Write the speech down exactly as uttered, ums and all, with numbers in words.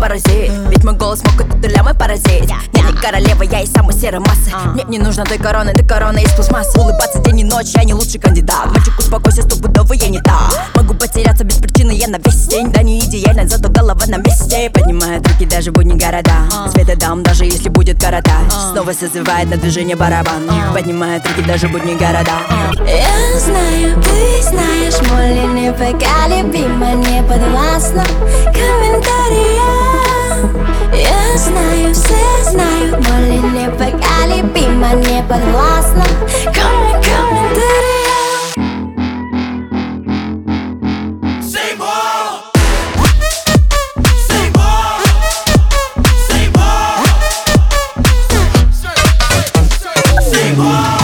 паразит. Ведь мой голос мог эту лямы поразить. Я не королева, я и самый серой массы. Мне не нужно той короны, ты корона из пластмассы. Улыбаться день и ночь, я не лучший кандидат. Мальчик, успокойся, стопудовый я не так. Могу потеряться без причины, я на весь день. Да не идеально, зато голова на месте. Поднимает руки даже в будни города. Света дам, даже если будет коротать. Снова созывает на движение барабан. Поднимает руки даже в будни города. Я знаю, ты знаешь, мой линия поколебима, не подвластна комментариям. Я знаю, все знают, мой линия поколебима, не подвластна комментариям. Say more.